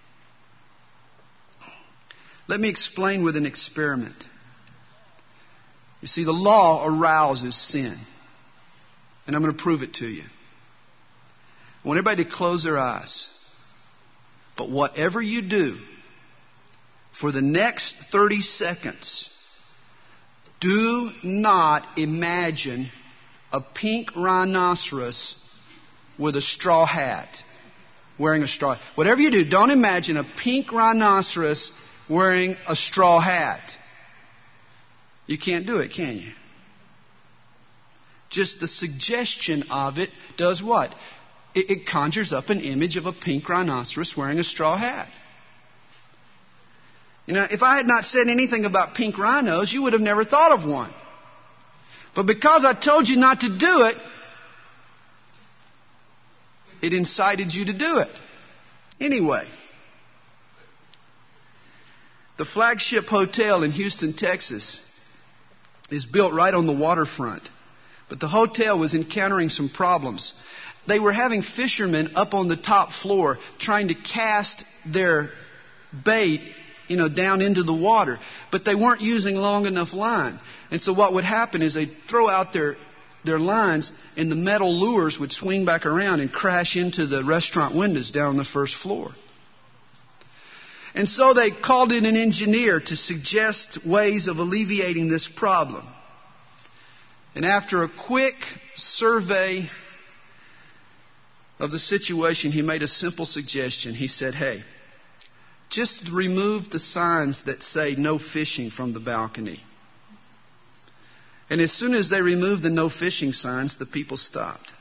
Let me explain with an experiment. You see, the law arouses sin. And I'm going to prove it to you. I want everybody to close their eyes. But whatever you do, for the next 30 seconds, do not imagine a pink rhinoceros with a straw hat, wearing a straw. Whatever you do, don't imagine a pink rhinoceros wearing a straw hat. You can't do it, can you? Just the suggestion of it does what? It conjures up an image of a pink rhinoceros wearing a straw hat. You know, if I had not said anything about pink rhinos, you would have never thought of one. But because I told you not to do it, it incited you to do it. Anyway, the flagship hotel in Houston, Texas, is built right on the waterfront. But the hotel was encountering some problems. They were having fishermen up on the top floor trying to cast their bait, down into the water. But they weren't using long enough line. And so what would happen is they'd throw out their lines, and the metal lures would swing back around and crash into the restaurant windows down on the first floor. And so they called in an engineer to suggest ways of alleviating this problem. And after a quick survey of the situation, he made a simple suggestion. He said, hey, just remove the signs that say no fishing from the balcony. And as soon as they removed the no fishing signs, the people stopped.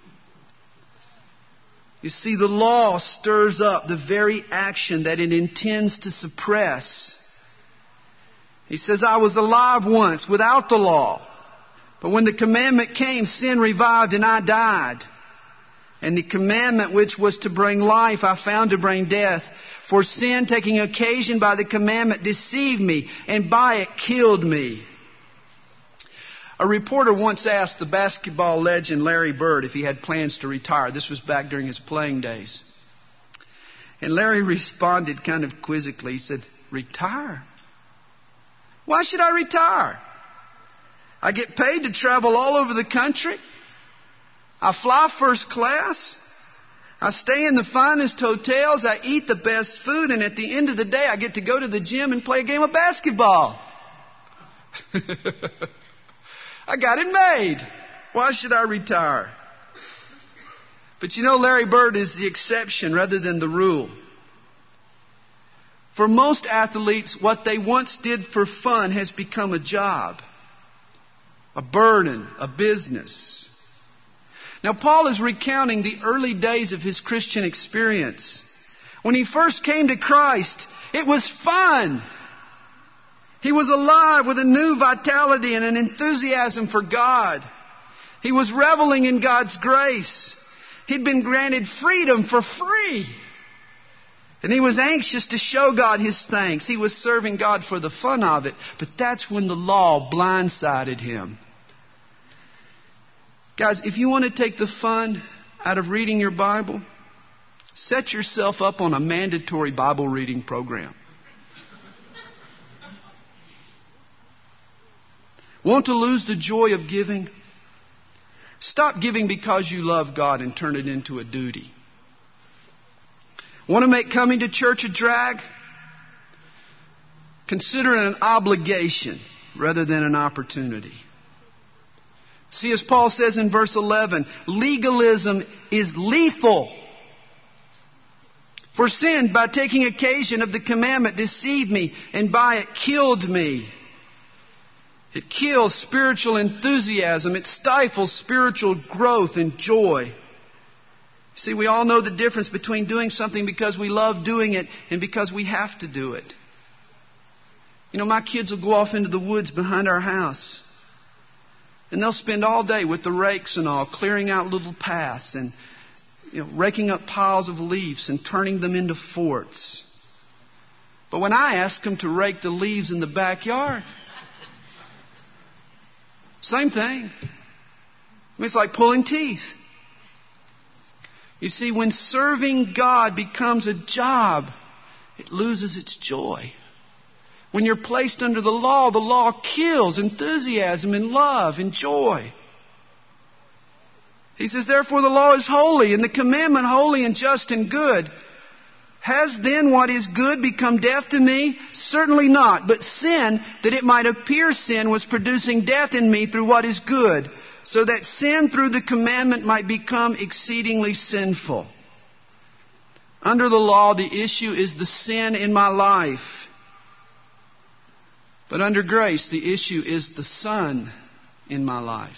You see, the law stirs up the very action that it intends to suppress. He says, I was alive once without the law. But when the commandment came, sin revived and I died. And the commandment which was to bring life, I found to bring death. For sin, taking occasion by the commandment, deceived me, and by it killed me. A reporter once asked the basketball legend Larry Bird if he had plans to retire. This was back during his playing days. And Larry responded kind of quizzically. He said, retire? Why should I retire? I get paid to travel all over the country. I fly first class. I stay in the finest hotels. I eat the best food. And at the end of the day, I get to go to the gym and play a game of basketball. I got it made. Why should I retire? But Larry Bird is the exception rather than the rule. For most athletes, what they once did for fun has become a job, a burden, a business. Now, Paul is recounting the early days of his Christian experience. When he first came to Christ, it was fun. He was alive with a new vitality and an enthusiasm for God. He was reveling in God's grace. He'd been granted freedom for free. And he was anxious to show God his thanks. He was serving God for the fun of it. But that's when the law blindsided him. Guys, if you want to take the fun out of reading your Bible, set yourself up on a mandatory Bible reading program. Want to lose the joy of giving? Stop giving because you love God and turn it into a duty. Want to make coming to church a drag? Consider it an obligation rather than an opportunity. See, as Paul says in verse 11, legalism is lethal. For sin, by taking occasion of the commandment, deceived me, and by it killed me. It kills spiritual enthusiasm. It stifles spiritual growth and joy. See, we all know the difference between doing something because we love doing it and because we have to do it. You know, my kids will go off into the woods behind our house. And they'll spend all day with the rakes and all, clearing out little paths and raking up piles of leaves and turning them into forts. But when I ask them to rake the leaves in the backyard, same thing. It's like pulling teeth. You see, when serving God becomes a job, it loses its joy. When you're placed under the law kills enthusiasm and love and joy. He says, therefore the law is holy, and the commandment holy and just and good. Has then what is good become death to me? Certainly not. But sin, that it might appear sin, was producing death in me through what is good, so that sin through the commandment might become exceedingly sinful. Under the law, the issue is the sin in my life. But under grace, the issue is the Son in my life.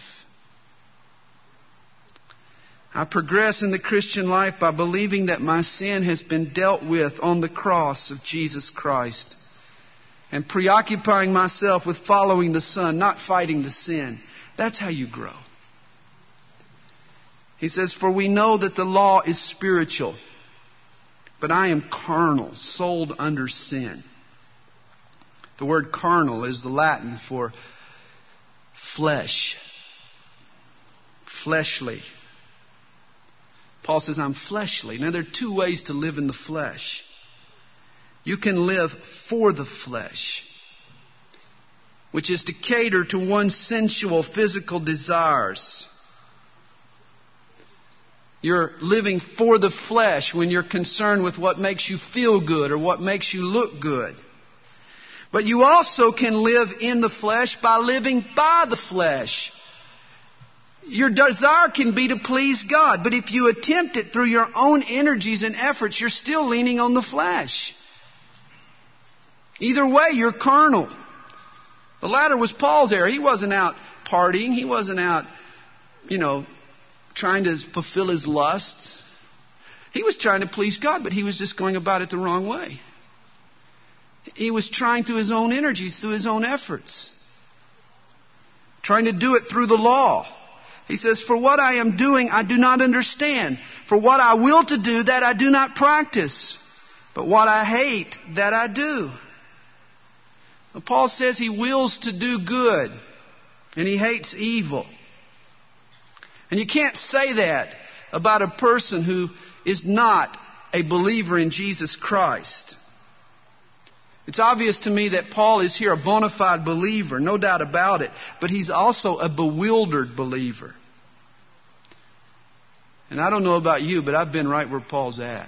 I progress in the Christian life by believing that my sin has been dealt with on the cross of Jesus Christ, and preoccupying myself with following the Son, not fighting the sin. That's how you grow. He says, for we know that the law is spiritual, but I am carnal, sold under sin. The word carnal is the Latin for flesh, fleshly. Paul says, I'm fleshly. Now, there are two ways to live in the flesh. You can live for the flesh, which is to cater to one's sensual, physical desires. You're living for the flesh when you're concerned with what makes you feel good or what makes you look good. But you also can live in the flesh by living by the flesh. Your desire can be to please God, but if you attempt it through your own energies and efforts, you're still leaning on the flesh. Either way, you're carnal. The latter was Paul's error. He wasn't out partying. He wasn't out, trying to fulfill his lusts. He was trying to please God, but he was just going about it the wrong way. He was trying through his own energies, through his own efforts. Trying to do it through the law. He says, for what I am doing, I do not understand. For what I will to do, that I do not practice. But what I hate, that I do. Well, Paul says he wills to do good, and he hates evil. And you can't say that about a person who is not a believer in Jesus Christ. It's obvious to me that Paul is here a bona fide believer, no doubt about it. But he's also a bewildered believer. And I don't know about you, but I've been right where Paul's at.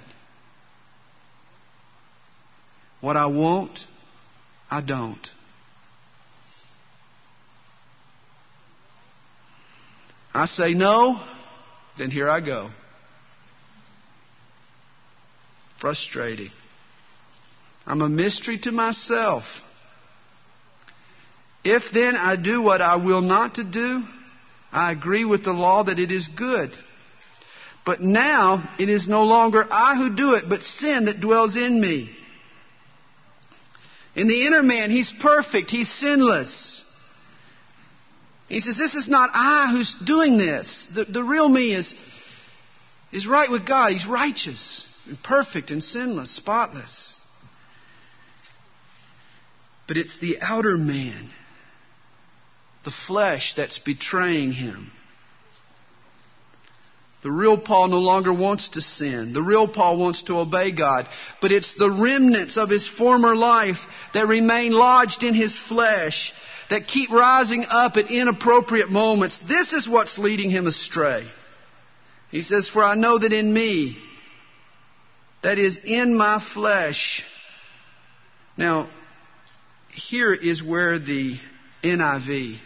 What I want, I don't. I say no, then here I go. Frustrating. I'm a mystery to myself. If then I do what I will not to do, I agree with the law that it is good. But now it is no longer I who do it, but sin that dwells in me. In the inner man, he's perfect, he's sinless. He says, this is not I who's doing this. The real me is right with God. He's righteous and perfect and sinless, spotless. But it's the outer man, the flesh, that's betraying him. The real Paul no longer wants to sin. The real Paul wants to obey God. But it's the remnants of his former life that remain lodged in his flesh, that keep rising up at inappropriate moments. This is what's leading him astray. He says, for I know that in me, that is in my flesh. Now, here is where the NIV,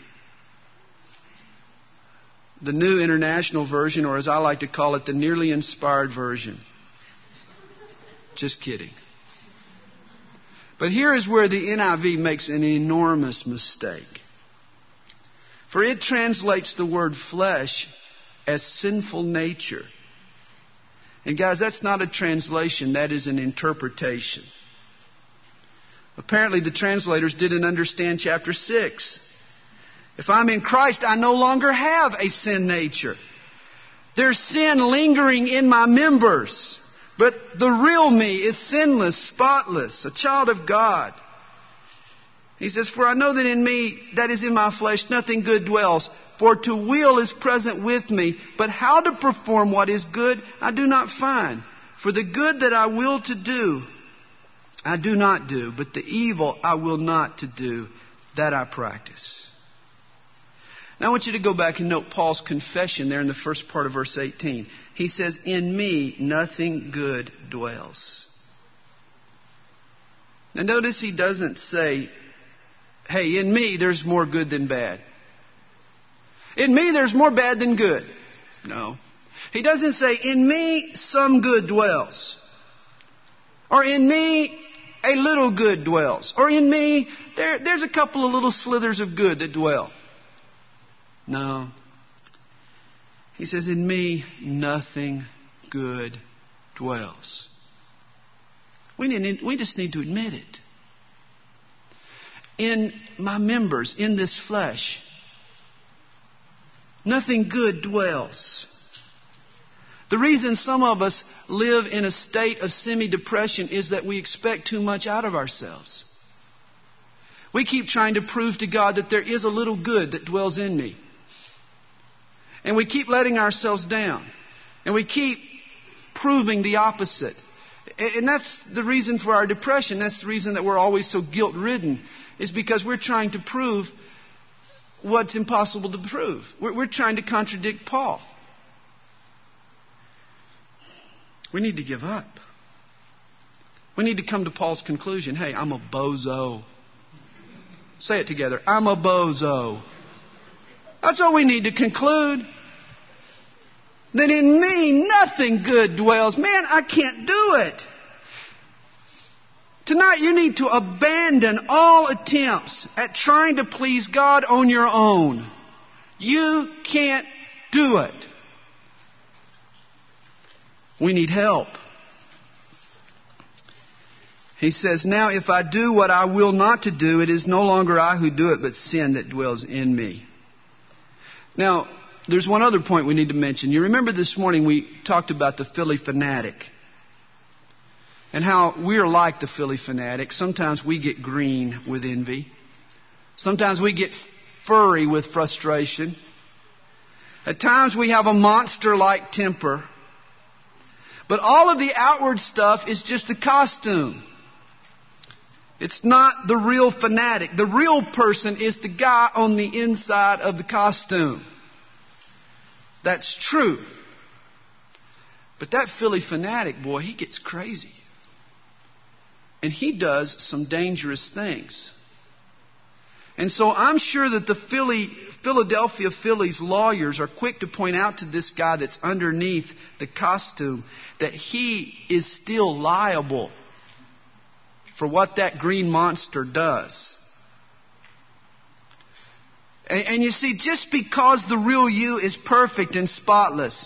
the New International Version, or as I like to call it, the Nearly Inspired Version. Just kidding. But here is where the NIV makes an enormous mistake. For it translates the word flesh as sinful nature. And guys, that's not a translation, that is an interpretation. Apparently the translators didn't understand chapter 6. If I'm in Christ, I no longer have a sin nature. There's sin lingering in my members. But the real me is sinless, spotless, a child of God. He says, for I know that in me, that is in my flesh, nothing good dwells. For to will is present with me, but how to perform what is good, I do not find. For the good that I will to do, I do not do. But the evil I will not to do, that I practice. Now I want you to go back and note Paul's confession there in the first part of verse 18. He says, in me nothing good dwells. Now notice he doesn't say, hey, in me there's more good than bad. In me there's more bad than good. No. He doesn't say, in me some good dwells. Or in me a little good dwells. Or in me there's a couple of little slithers of good that dwell. No. He says, in me, nothing good dwells. We just need to admit it. In my members, in this flesh, nothing good dwells. The reason some of us live in a state of semi-depression is that we expect too much out of ourselves. We keep trying to prove to God that there is a little good that dwells in me. And we keep letting ourselves down. And we keep proving the opposite. And that's the reason for our depression. That's the reason that we're always so guilt-ridden. Is because we're trying to prove what's impossible to prove. We're trying to contradict Paul. We need to give up. We need to come to Paul's conclusion. Hey, I'm a bozo. Say it together. I'm a bozo. That's all we need to conclude. That in me nothing good dwells. Man, I can't do it. Tonight you need to abandon all attempts at trying to please God on your own. You can't do it. We need help. He says, now if I do what I will not to do, it is no longer I who do it, but sin that dwells in me. Now, there's one other point we need to mention. You remember this morning we talked about the Philly fanatic. And how we're like the Philly fanatic. Sometimes we get green with envy. Sometimes we get furry with frustration. At times we have a monster-like temper. But all of the outward stuff is just a costume. It's not the real fanatic. The real person is the guy on the inside of the costume. That's true. But that Philly fanatic, boy, he gets crazy. And he does some dangerous things. And so I'm sure that the Philadelphia Phillies lawyers are quick to point out to this guy that's underneath the costume that he is still liable for what that green monster does. And you see, just because the real you is perfect and spotless,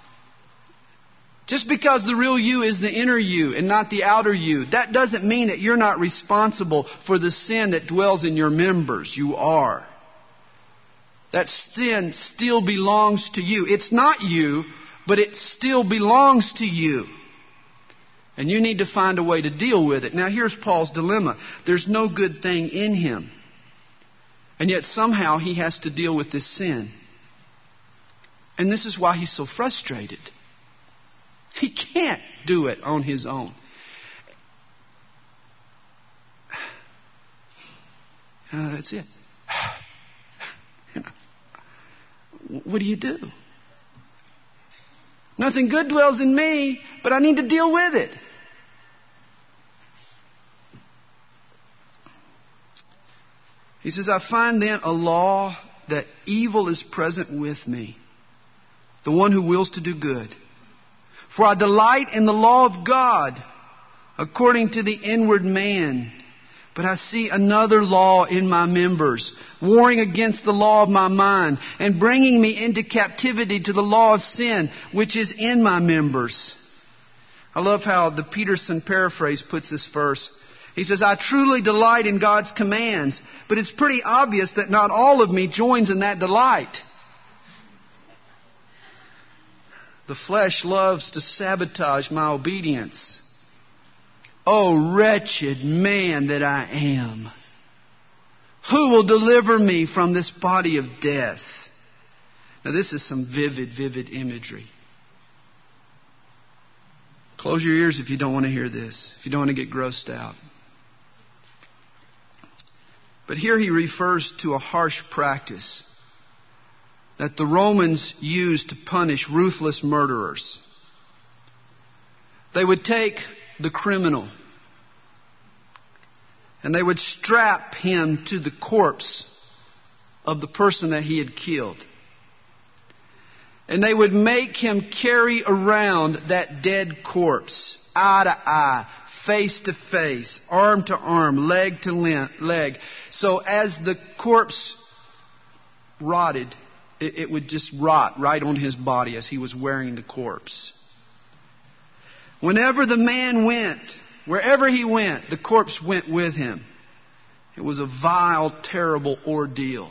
just because the real you is the inner you and not the outer you, that doesn't mean that you're not responsible for the sin that dwells in your members. You are. That sin still belongs to you. It's not you, but it still belongs to you. And you need to find a way to deal with it. Now here's Paul's dilemma. There's no good thing in him. And yet somehow he has to deal with this sin. And this is why he's so frustrated. He can't do it on his own. That's it. What do you do? Nothing good dwells in me, but I need to deal with it. He says, I find then a law that evil is present with me, the one who wills to do good. For I delight in the law of God according to the inward man. But I see another law in my members, warring against the law of my mind and bringing me into captivity to the law of sin, which is in my members. I love how the Peterson paraphrase puts this verse. He says, I truly delight in God's commands, but it's pretty obvious that not all of me joins in that delight. The flesh loves to sabotage my obedience. Oh, wretched man that I am. Who will deliver me from this body of death? Now this is some vivid imagery. Close your ears if you don't want to hear this, if you don't want to get grossed out. But here he refers to a harsh practice that the Romans used to punish ruthless murderers. They would take the criminal and they would strap him to the corpse of the person that he had killed. And they would make him carry around that dead corpse, eye to eye, face to face, arm to arm, leg to leg. So as the corpse rotted, it would just rot right on his body as he was wearing the corpse. Whenever the man went, wherever he went, the corpse went with him. It was a vile, terrible ordeal.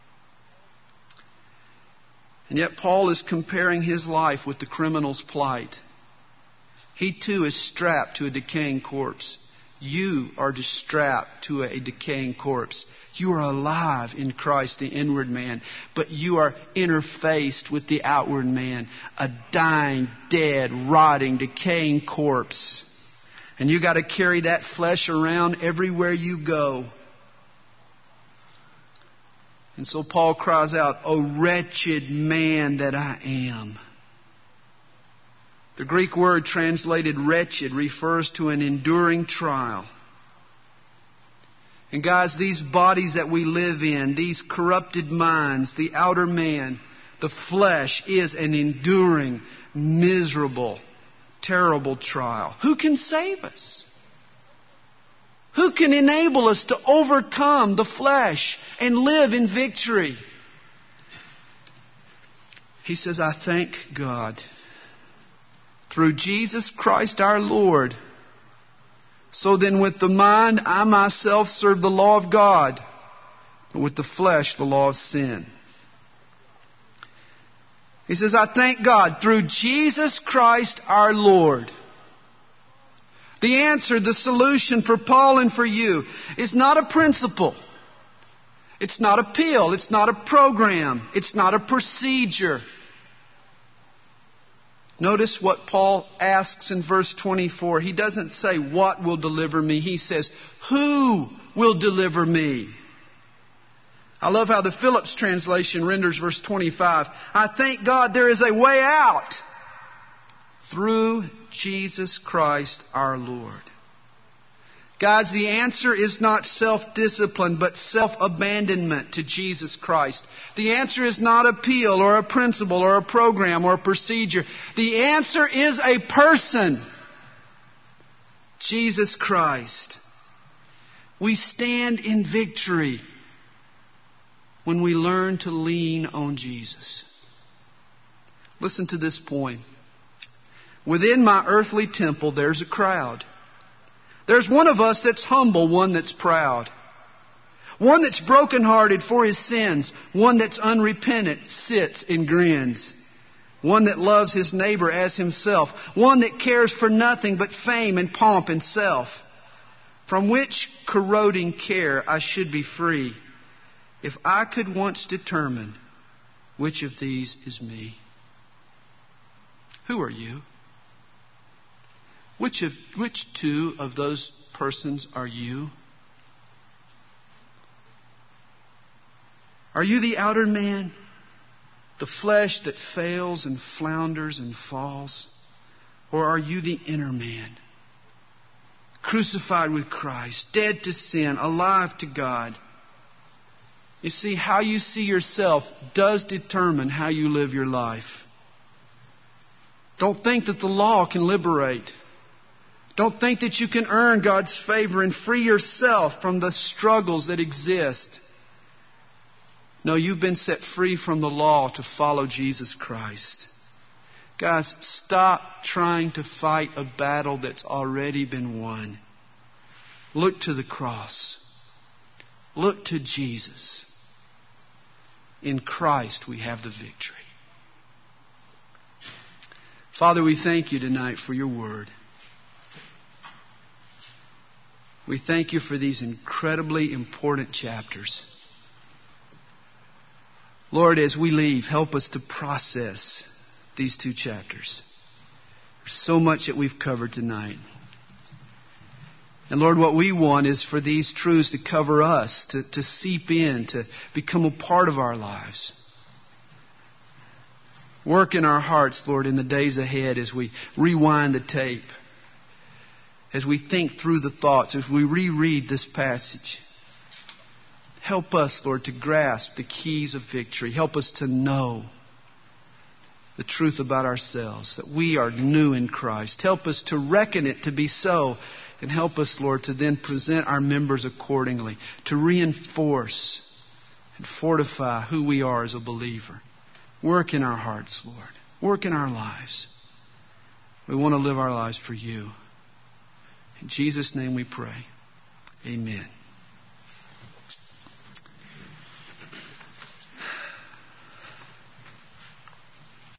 And yet Paul is comparing his life with the criminal's plight. He too is strapped to a decaying corpse. You are just strapped to a decaying corpse. You are alive in Christ, the inward man, but you are interfaced with the outward man, a dying, dead, rotting, decaying corpse. And you got to carry that flesh around everywhere you go. And so Paul cries out, "O wretched man that I am." The Greek word translated wretched refers to an enduring trial. And guys, these bodies that we live in, these corrupted minds, the outer man, the flesh is an enduring, miserable, terrible trial. Who can save us? Who can enable us to overcome the flesh and live in victory? He says, I thank God through Jesus Christ our Lord. So then with the mind, I myself serve the law of God, but with the flesh, the law of sin. He says, I thank God through Jesus Christ our Lord. The answer, the solution for Paul and for you is not a principle. It's not a pill. It's not a program. It's not a procedure. Notice what Paul asks in verse 24. He doesn't say, what will deliver me? He says, who will deliver me? I love how the Phillips translation renders verse 25. I thank God there is a way out through Jesus Christ our Lord. Guys, the answer is not self-discipline, but self-abandonment to Jesus Christ. The answer is not a pill or a principle or a program or a procedure. The answer is a person. Jesus Christ. We stand in victory when we learn to lean on Jesus. Listen to this point. Within my earthly temple, there's a crowd. There's one of us that's humble, one that's proud. One that's brokenhearted for his sins. One that's unrepentant, sits and grins. One that loves his neighbor as himself. One that cares for nothing but fame and pomp and self. From which corroding care I should be free, if I could once determine which of these is me. Who are you? Which two of those persons are you? Are you the outer man, the flesh that fails and flounders and falls? Or are you the inner man, crucified with Christ, dead to sin, alive to God? You see, how you see yourself does determine how you live your life. Don't think that the law can liberate. Don't think that you can earn God's favor and free yourself from the struggles that exist. No, you've been set free from the law to follow Jesus Christ. Guys, stop trying to fight a battle that's already been won. Look to the cross. Look to Jesus. In Christ we have the victory. Father, we thank you tonight for your word. We thank you for these incredibly important chapters. Lord, as we leave, help us to process these 2 chapters. There's so much that we've covered tonight. And Lord, what we want is for these truths to cover us, to seep in, to become a part of our lives. Work in our hearts, Lord, in the days ahead as we rewind the tape, as we think through the thoughts, as we reread this passage. Help us, Lord, to grasp the keys of victory. Help us to know the truth about ourselves, that we are new in Christ. Help us to reckon it to be so. And help us, Lord, to then present our members accordingly, to reinforce and fortify who we are as a believer. Work in our hearts, Lord. Work in our lives. We want to live our lives for you. In Jesus' name we pray. Amen.